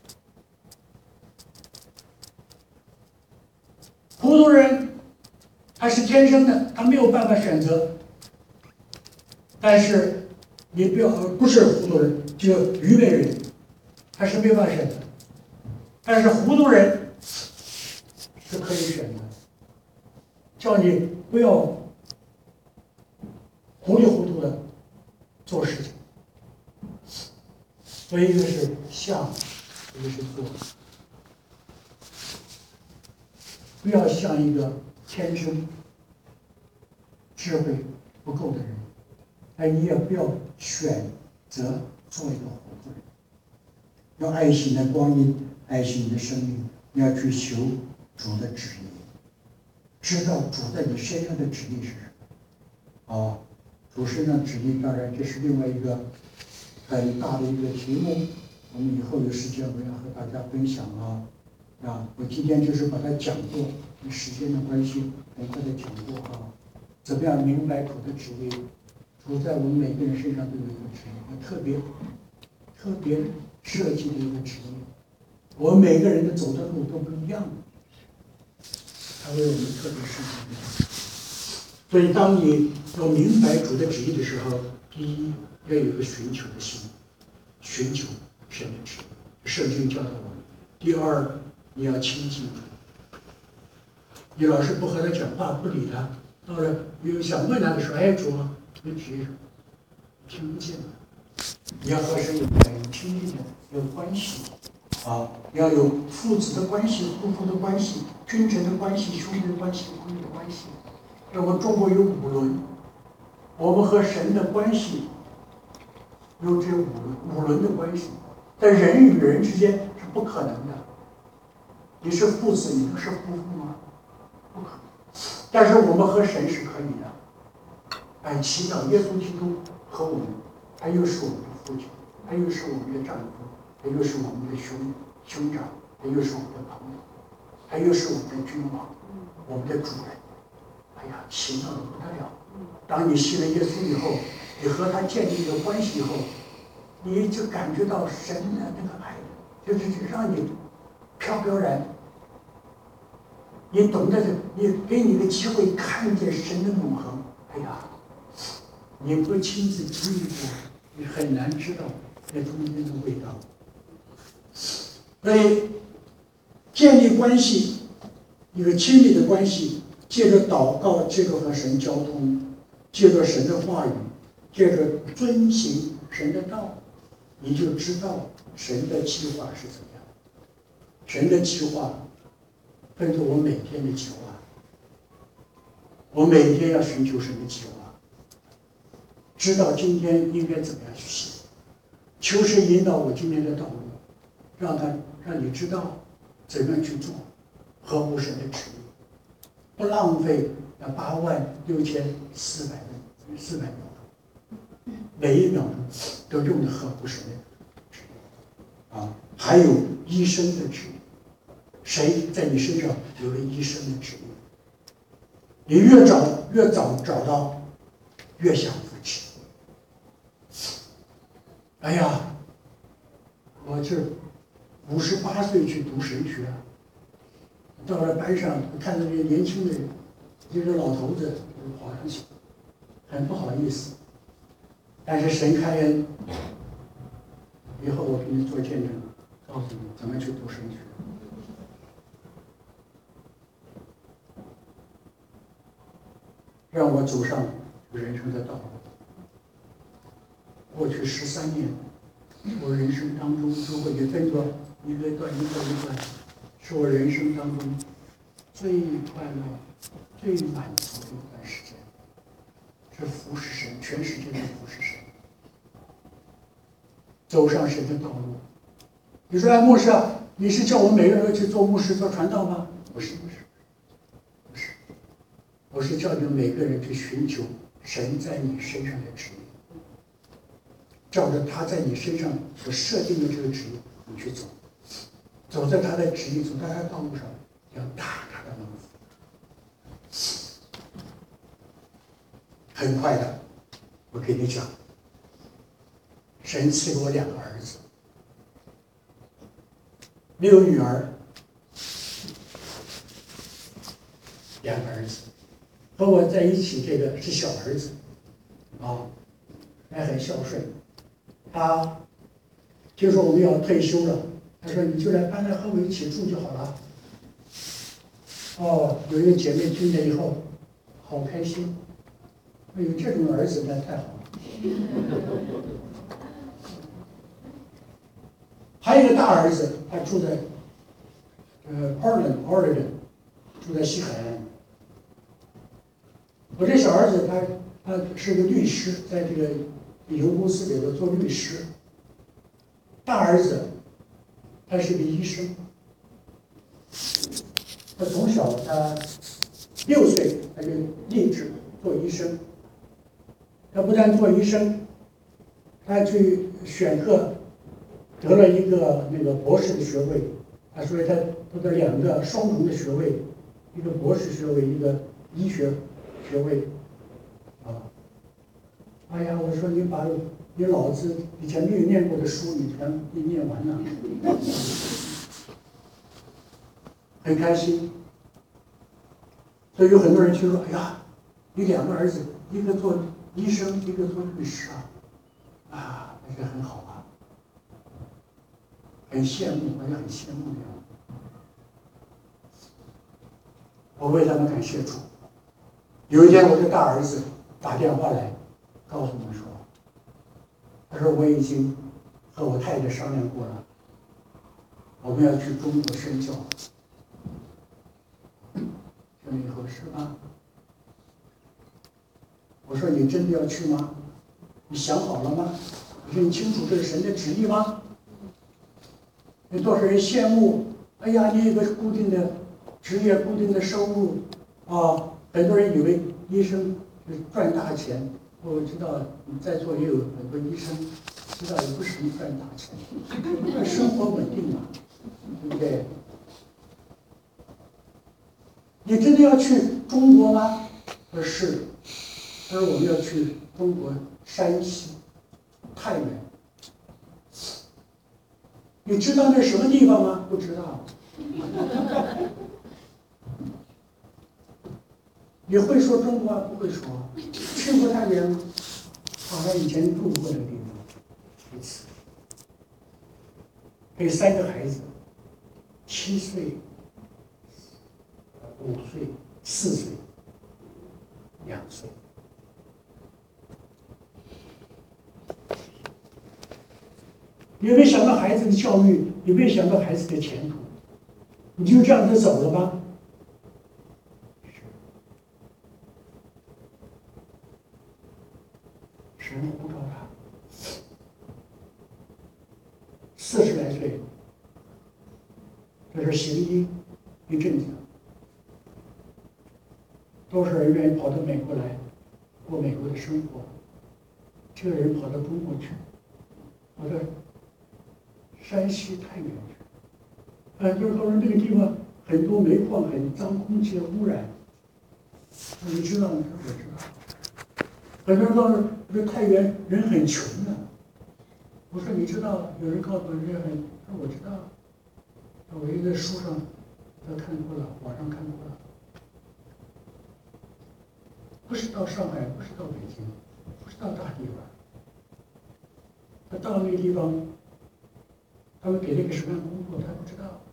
糊涂人，他是天生的，他没有办法选择。但是你不要，不是糊涂人，就愚昧人，他是没有办法选择。但是糊涂人是可以选择，叫你不要糊里糊涂的做事情。所以一个是像，一个是做。不要像一个天生智慧不够的人，哎，你也不要选择做一个糊涂人。要爱惜你的光阴，爱惜你的生命，你要去求主的旨意，知道主在你身上的旨意是什么。啊，主身上旨意，当然这是另外一个很大的一个题目，我们以后有时间我要和大家分享啊。我今天就是把它讲过，因为时间的关系，很快的讲过啊。怎么样明白主的旨意？主在我们每个人身上都有一个旨意，特别设计的一个旨意。我们每个人的走的路都不一样，他为我们特别设计的。所以，当你要明白主的旨意的时候，第一要有一个寻求的心，寻求神的旨意。圣经教导我们。第二，你要亲近主。你老是不和他讲话，不理他，到了有想问他的时候，哎，主啊，你旨意听不见了。你要和神有亲近的有关系啊，要有父子的关系、夫妇的关系、君臣的关系、兄弟的关系、朋友的关系。我们中国有五伦，我们和神的关系有这五伦的关系，但人与人之间是不可能的。你是父子，你不是夫妇吗？不可能。但是我们和神是可以的。哎，祈祷耶稣基督和我们，他又是我们的父亲，他又是我们的丈夫，他又是我们的兄长，他又是我们的朋友，他又是我们的君王，我们的主人。哎呀，奇妙的不得了！当你信了耶稣以后，你和他建立一个关系以后，你就感觉到神的那个爱，就是让你飘飘然。你懂得，你给你的机会看见神的永恒。哎呀，你不亲自经历过，你很难知道那中间的味道。所以，建立关系，一个亲密的关系。借着祷告，借着和神交通，借着神的话语，借着遵行神的道，你就知道神的计划是怎么样。神的计划跟着我每天的计划，我每天要寻求神的计划，知道今天应该怎么样去行，求神引导我今天的道路，让你知道怎么样去做，合乎神的旨意。不浪费那86400秒钟，每一秒钟都用的合乎神的旨意啊！还有医生的旨意，谁在你身上有了医生的旨意？你越早找到，越享福气。哎呀，我这58岁去读神学。到了班上，看到这些年轻的人，这个老头子跑上去，很不好意思。但是神开恩，以后我给你做见证，告诉你怎么去读神学。让我走上人生的道路。过去13年，我人生当中，如果你分作一个段，是我人生当中最快乐、最满足的一段时间。 是服侍神，全世界的服侍神，走上神的道路。你说，牧师啊，你是叫我每个人去做牧师、做传道吗？不是，我是叫你们每个人去寻求神在你身上的旨意，照着他在你身上所设定的这个旨意，你去走，走在他的旨意，走在他的道路上，要大他的能力。很快的，我给你讲，神赐给我2个儿子，没有女儿，2个儿子。和我在一起这个是小儿子，还很孝顺。他听说我们要退休了，他说你就来搬来和我一起住就好了。有一个姐妹听见以后，好开心，有这种儿子那太好了。还有一个大儿子，他住在Oregon， 住在西海岸。我这小儿子他是个律师，在这个油公司里头做律师。大儿子他是个医生，他从小他6岁他就立志做医生。他不但做医生，他去选课得了一个那个博士的学位，所以他得了2个双重的学位，一个博士学位，一个医学学位。哎呀，我说你把你老子以前没有念过的书，你全给念完了，很开心。所以有很多人就说：“哎呀，你2个儿子，一个做医生，一个做律师啊，那个很好啊，很羡慕，我也很羡慕那样。”我为他们感谢主。有一天，我的大儿子打电话来，告诉我说：“他说我已经和我太太商量过了，我们要去中国宣教。”这以后是吧？我说你真的要去吗？你想好了吗？你说你清楚这是神的旨意吗？有多少人羡慕？哎呀，你有个固定的职业、固定的收入很多人以为医生赚大钱。我知道你在座也有很多医生，知道也不是赚大钱，生活稳定嘛，对不对？你真的要去中国吗？他说是。他说我们要去中国山西太原。你知道那是什么地方吗？不知道。你会说中国话？不会说。去过太原吗？好像以前住过那个地方一次。给3个孩子，7岁、5岁、4岁、2岁。你有没有想到孩子的教育？有没有想到孩子的前途？你就这样子走了吗？神呼召他，40来岁，这是行医一阵子，多少人愿意跑到美国来过美国的生活？这个人跑到中国去，跑到山西太原去，就是说这个地方很多煤矿，很脏，空气的污染。你知道吗？我知道。很多人告诉说太原人很穷的。我说你知道？有人告诉我人很，说我知道，我也在书上都看过了，网上看过了。不是到上海，不是到北京，不是到大地方。他到那个地方，他们给了一个什么样的工作，他不知道。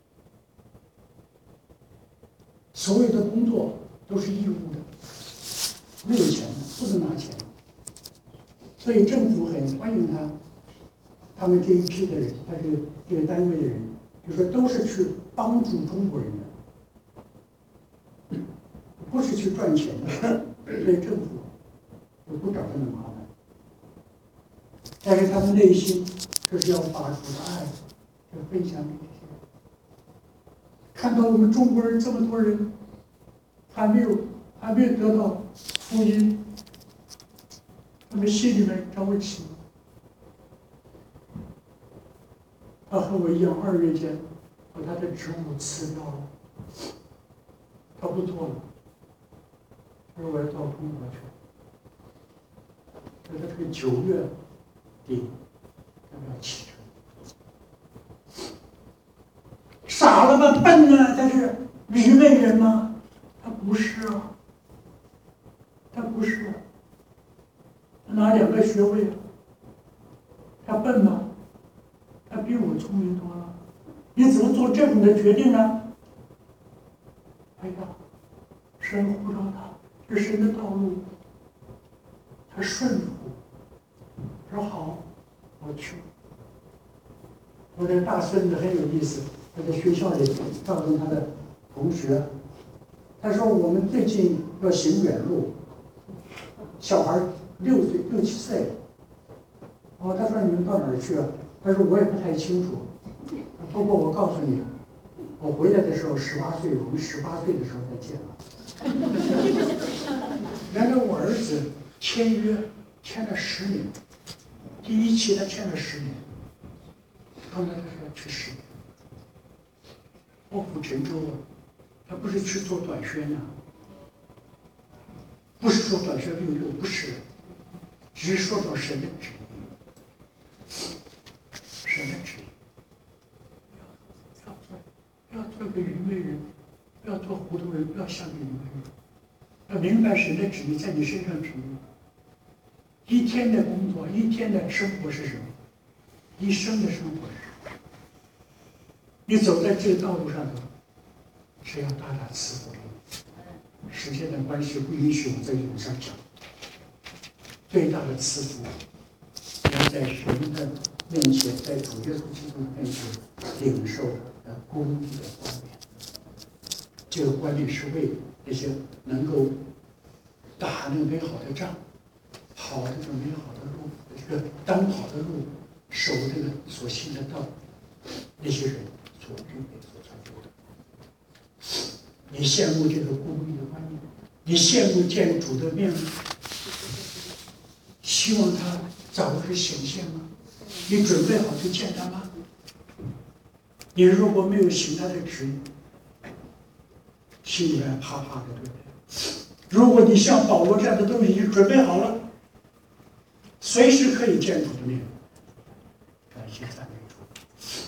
所有的工作都是义务的，没有钱的，不能拿钱。所以政府很欢迎他们这一批的人，他这个单位的人，就说都是去帮助中国人的，不是去赚钱的。所以政府就不找他们麻烦。但是他们内心就是要把主的爱就分享给这些人。看到我们中国人这么多人还没有得到福音，他们心里面着急。他和我一样，2月间把他的职务辞掉了，他不做了，他说我要到中国去。他这个9月底要不要启程？傻了吗？笨呢？他是愚昧人吗？他不是啊，他不是啊。他拿2个学位啊，他笨吗？他比我聪明多了。你怎么做这种的决定呢？哎呀，神呼召他，这是神的道路，他顺服。说好，我去。我这大孙子很有意思，他在学校里告诉他的同学，他说我们最近要行远路，小孩6岁、6、7岁。哦，他说你们到哪儿去啊？他说我也不太清楚，不过我告诉你，我回来的时候18岁，我们18岁的时候再见了。原来我儿子签约签了10年。第1期他签了10年，刚才他说要去10年，破釜沉舟啊！他不是去做短宣呐，不是说短宣运动，不是，只是说到神的旨意，神的旨意，不要做个愚昧人，不要做糊涂人，不要像个愚昧人，要明白神的旨意在你身上旨意。一天的工作，一天的生活是什么？一生的生活是什么？你走在这个道路上头，是要大大赐福给你。时间的关系不允许我在网上讲。最大的赐福，要在神的面前，在主耶稣基督的面前领受的公义的冠冕。这个冠冕是为那些能够打那美好的仗。跑这个美好的路，这个当跑的路，守这个所信的道，那些人所预备、所成就的。你羡慕这个公义的观念，你羡慕见主的面吗？希望他早日显现吗？你准备好去见他吗？你如果没有行他的旨意，心里面怕怕的，对不对？如果你像保罗这样的都已经准备好了，随时可以见主的面，感谢赞美主。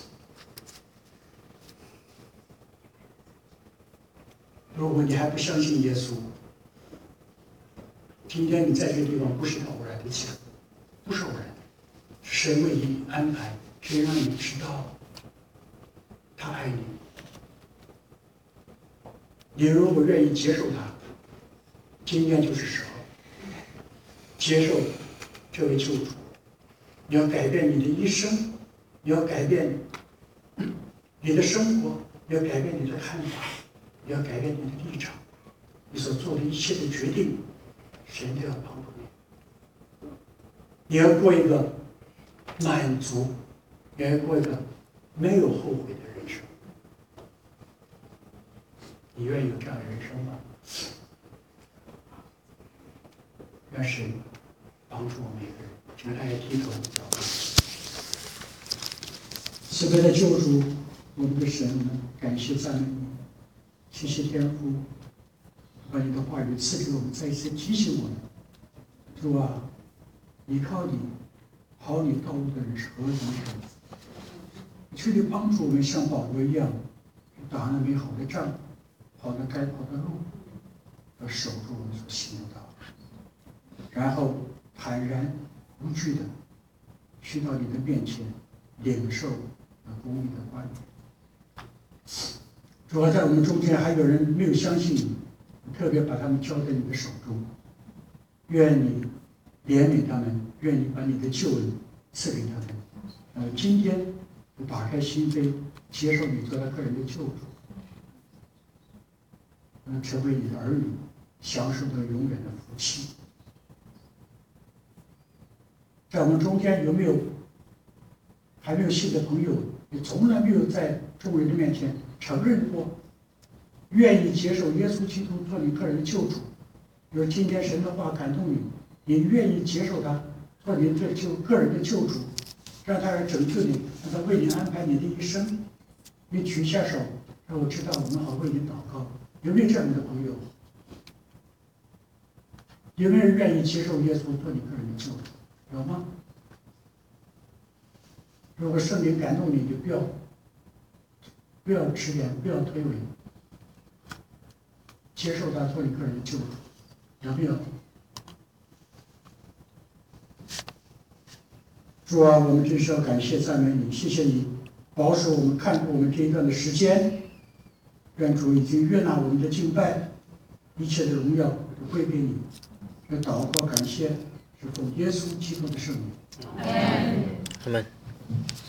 如果你还不相信耶稣，今天你在这个地方不是偶然的机会，不是偶然的，神为你安排，神让你知道他爱你。你如果愿意接受他，今天就是时候，接受这位救主。你要改变你的一生，你要改变你的生活，你要改变你的看法，你要改变你的立场，你所做的一切的决定，神都要帮助你。你要过一个满足，你要过一个没有后悔的人生。你愿意有这样的人生吗？愿神帮助我们每个人。请大家低头祷告。慈悲的救主，我们的神，感谢赞美你，谢谢天父，把你的话语赐给我们，再一次提醒我们。主啊，依靠你，跑你道路的人是何等少！求你帮助我们像保罗一样，打那美好的仗，跑那该跑的路，要守住我们所行的道，然后坦然无惧的去到你的面前，领受那公义的冠冕。主要在我们中间还有人没有相信你，特别把他们交在你的手中，愿你怜悯他们，愿你把你的救恩赐给他们。今天打开心扉，接受你做他个人的救主，成为你的儿女，享受到永远的福气。 在我们中间有没有还没有信的朋友，你从来没有在众人的面前承认过，愿意接受耶稣基督做你个人的救主？比如今天神的话感动你，你愿意接受他做你个人的救主，让他来拯救你，让他为你安排你的一生？你举一下手，让我知道我们好为你祷告。有没有这样的朋友？有没有人愿意接受耶稣做你个人的救主？有吗？如果圣灵感动你，就不要迟延，不要推诿，接受他做你个人的救主，有没有？主啊，我们真是要感谢赞美你，谢谢你保守我们看过我们这一段的时间，愿主已经悦纳我们的敬拜，一切的荣耀都归给你。这祷告感谢是奉耶稣基督的圣名。 阿门。